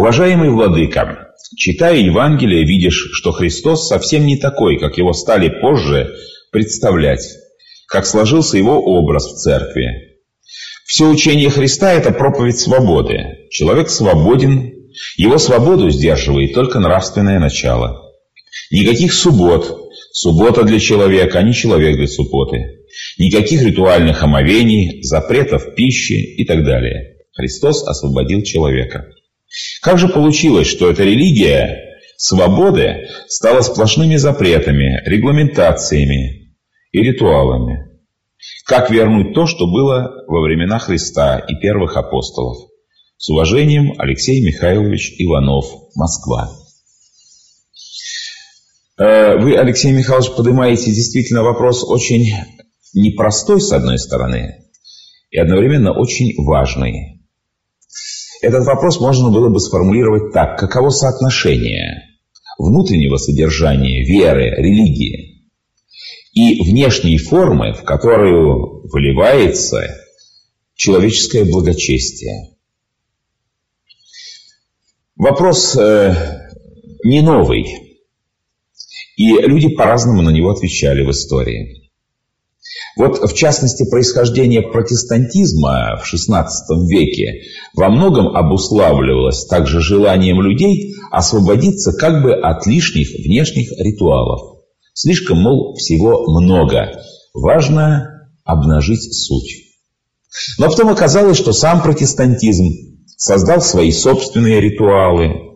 Уважаемый владыка, читая Евангелие, видишь, что Христос совсем не такой, как его стали позже представлять, как сложился его образ в церкви. Все учение Христа – это проповедь свободы. Человек свободен, его свободу сдерживает только нравственное начало. Никаких суббот. Суббота для человека, а не человек для субботы. Никаких ритуальных омовений, запретов пищи и так далее. Христос освободил человека. Как же получилось, что эта религия свободы стала сплошными запретами, регламентациями и ритуалами? Как вернуть то, что было во времена Христа и первых апостолов? С уважением, Алексей Михайлович Иванов, Москва. Вы, Алексей Михайлович, поднимаете действительно вопрос очень непростой, с одной стороны, и одновременно очень важный. Этот вопрос можно было бы сформулировать так: каково соотношение внутреннего содержания веры, религии и внешней формы, в которую выливается человеческое благочестие? Вопрос не новый. И люди по-разному на него отвечали в истории. Вот, в частности, происхождение протестантизма в XVI веке во многом обуславливалось также желанием людей освободиться как бы от лишних внешних ритуалов. Слишком, мол, всего много. Важно обнажить суть. Но потом оказалось, что сам протестантизм создал свои собственные ритуалы.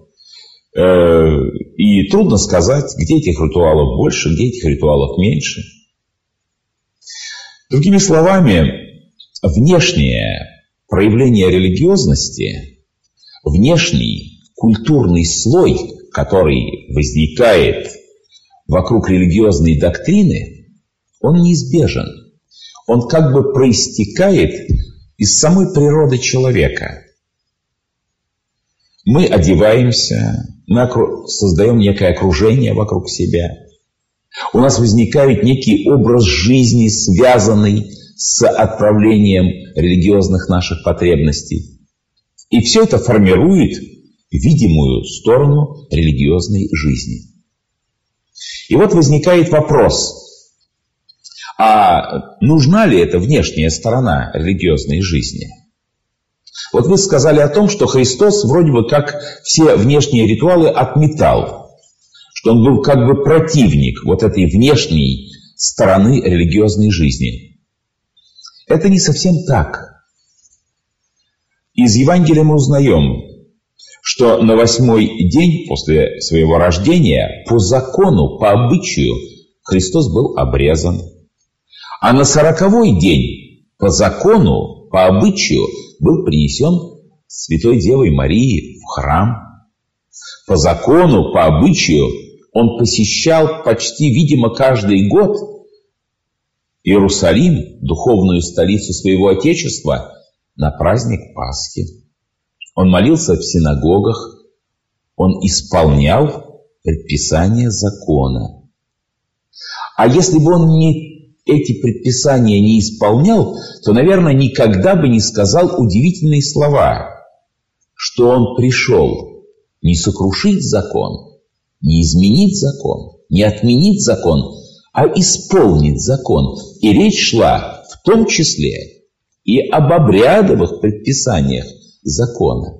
И трудно сказать, где этих ритуалов больше, где этих ритуалов меньше. Другими словами, внешнее проявление религиозности, внешний культурный слой, который возникает вокруг религиозной доктрины, он неизбежен. Он как бы проистекает из самой природы человека. Мы одеваемся, мы создаем некое окружение вокруг себя. У нас возникает некий образ жизни, связанный с отправлением религиозных наших потребностей. И все это формирует видимую сторону религиозной жизни. И вот возникает вопрос: а нужна ли эта внешняя сторона религиозной жизни? Вот вы сказали о том, что Христос вроде бы как все внешние ритуалы отметал, что он был как бы противник вот этой внешней стороны религиозной жизни. Это не совсем так. Из Евангелия мы узнаем, что на 8-й день после своего рождения по закону, по обычаю Христос был обрезан. А на 40-й день по закону, по обычаю был принесен Святой Девой Марии в храм. По закону, по обычаю он посещал почти, видимо, каждый год Иерусалим, духовную столицу своего Отечества, на праздник Пасхи. Он молился в синагогах, он исполнял предписания закона. А если бы он эти предписания не исполнял, то, наверное, никогда бы не сказал удивительные слова, что он пришел не сокрушить закон, не изменить закон, не отменить закон, а исполнить закон. И речь шла в том числе и об обрядовых предписаниях закона.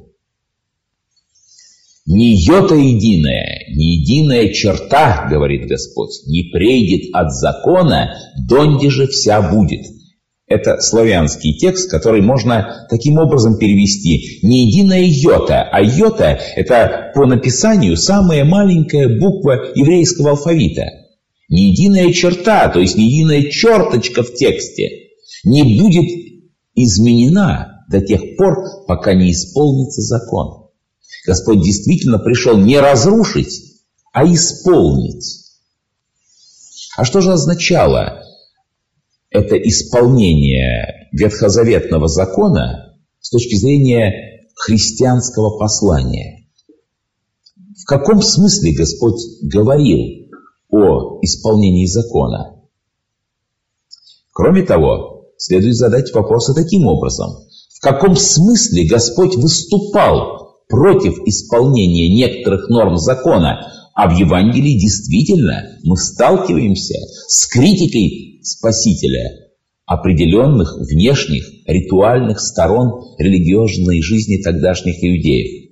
«Ни йота единая, ни единая черта, — говорит Господь, — не прейдет от закона, донде же вся будет». Это славянский текст, который можно таким образом перевести: не единая йота, а йота — это по написанию самая маленькая буква еврейского алфавита. Не единая черта, то есть не единая черточка в тексте, не будет изменена до тех пор, пока не исполнится закон. Господь действительно пришел не разрушить, а исполнить. А что же означало это исполнение ветхозаветного закона с точки зрения христианского послания? В каком смысле Господь говорил о исполнении закона? Кроме того, следует задать вопросы таким образом: в каком смысле Господь выступал против исполнения некоторых норм закона, а в Евангелии действительно мы сталкиваемся с критикой Спасителя определенных внешних ритуальных сторон религиозной жизни тогдашних иудеев.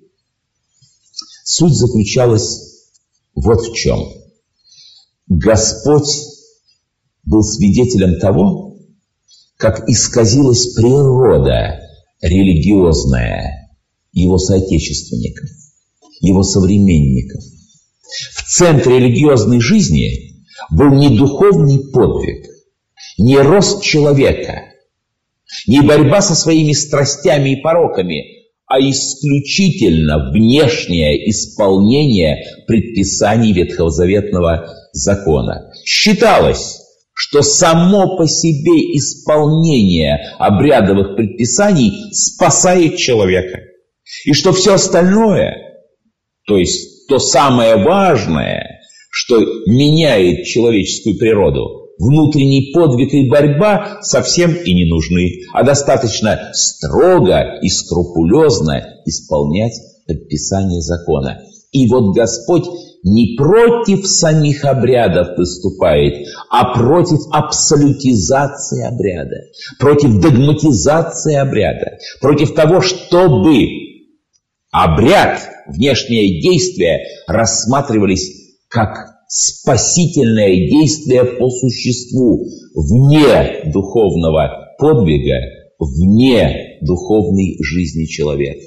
Суть заключалась вот в чем. Господь был свидетелем того, как исказилась природа религиозная его соотечественников, его современников. В центре религиозной жизни был не духовный подвиг, не рост человека, не борьба со своими страстями и пороками, а исключительно внешнее исполнение предписаний ветхозаветного закона. Считалось, что само по себе исполнение обрядовых предписаний спасает человека, и что все остальное, то есть то самое важное, что меняет человеческую природу, внутренний подвиг и борьба совсем и не нужны, а достаточно строго и скрупулезно исполнять предписания закона. И вот Господь не против самих обрядов выступает, а против абсолютизации обряда, против догматизации обряда, против того, чтобы обряд, внешнее действие рассматривались как спасительное действие по существу, вне духовного подвига, вне духовной жизни человека.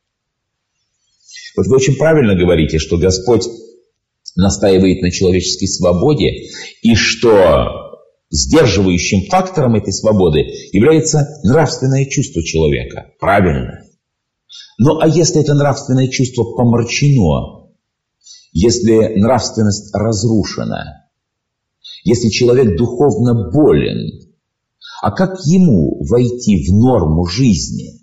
Вот вы очень правильно говорите, что Господь настаивает на человеческой свободе, и что сдерживающим фактором этой свободы является нравственное чувство человека. Правильно. Ну а если это нравственное чувство помрачено, если нравственность разрушена, если человек духовно болен, а как ему войти в норму жизни?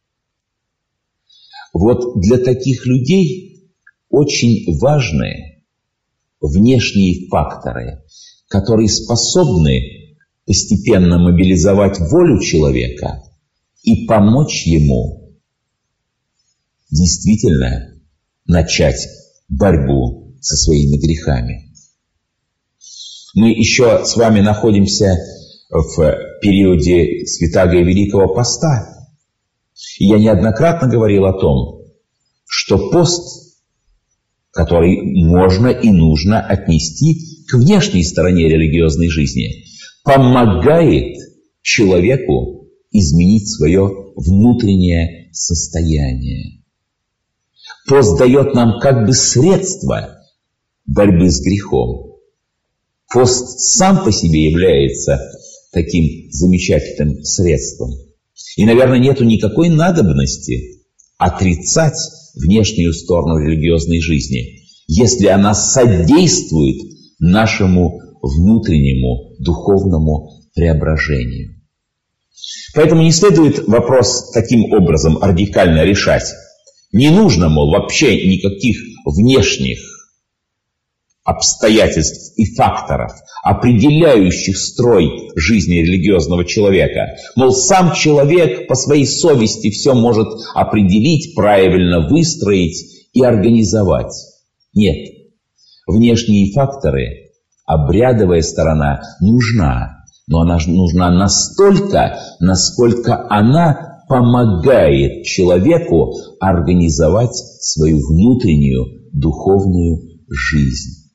Вот для таких людей очень важны внешние факторы, которые способны постепенно мобилизовать волю человека и помочь ему действительно начать борьбу со своими грехами. Мы еще с вами находимся в периоде Святаго и Великого Поста. И я неоднократно говорил о том, что пост, который можно и нужно отнести к внешней стороне религиозной жизни, помогает человеку изменить свое внутреннее состояние. Пост дает нам как бы средства борьбы с грехом. Пост сам по себе является таким замечательным средством. И, наверное, нету никакой надобности отрицать внешнюю сторону религиозной жизни, если она содействует нашему внутреннему духовному преображению. Поэтому не следует вопрос таким образом радикально решать. Не нужно, мол, вообще никаких внешних обстоятельств и факторов, определяющих строй жизни религиозного человека. Мол, сам человек по своей совести все может определить, правильно выстроить и организовать. Нет. Внешние факторы, обрядовая сторона нужна, но она нужна настолько, насколько она помогает человеку организовать свою внутреннюю духовную жизнь.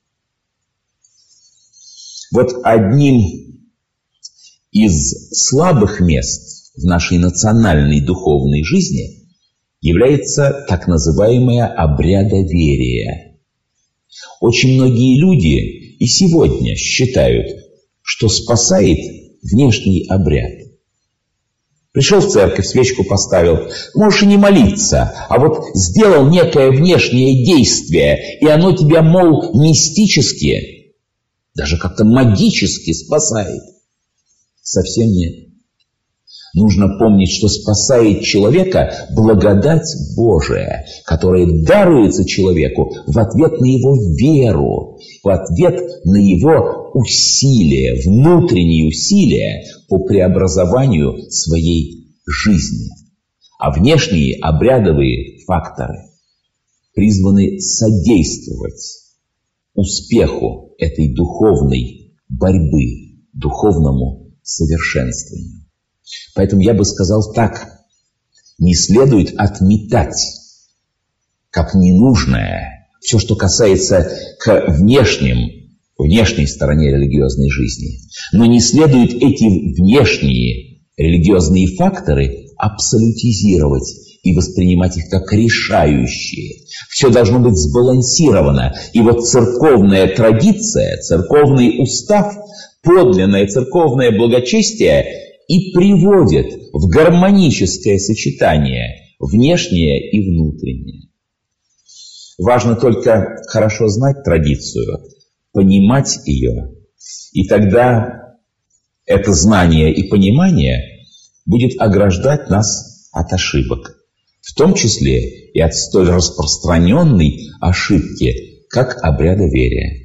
Вот одним из слабых мест в нашей национальной духовной жизни является так называемое обрядоверие. Очень многие люди и сегодня считают, что спасает внешний обряд. Пришел в церковь, свечку поставил, можешь и не молиться, а вот сделал некое внешнее действие, и оно тебя, мол, мистически, даже как-то магически спасает. Совсем нет. Нужно помнить, что спасает человека благодать Божия, которая даруется человеку в ответ на его веру, в ответ на его усилия, внутренние усилия по преобразованию своей жизни. А внешние обрядовые факторы призваны содействовать успеху этой духовной борьбы, духовному совершенствованию. Поэтому я бы сказал так: не следует отметать как ненужное все, что касается к внешней стороне религиозной жизни. Но не следует эти внешние религиозные факторы абсолютизировать и воспринимать их как решающие. Все должно быть сбалансировано. И вот церковная традиция, церковный устав, подлинное церковное благочестие и приводит в гармоническое сочетание внешнее и внутреннее. Важно только хорошо знать традицию, понимать ее, и тогда это знание и понимание будет ограждать нас от ошибок, в том числе и от столь распространенной ошибки, как обрядоверие.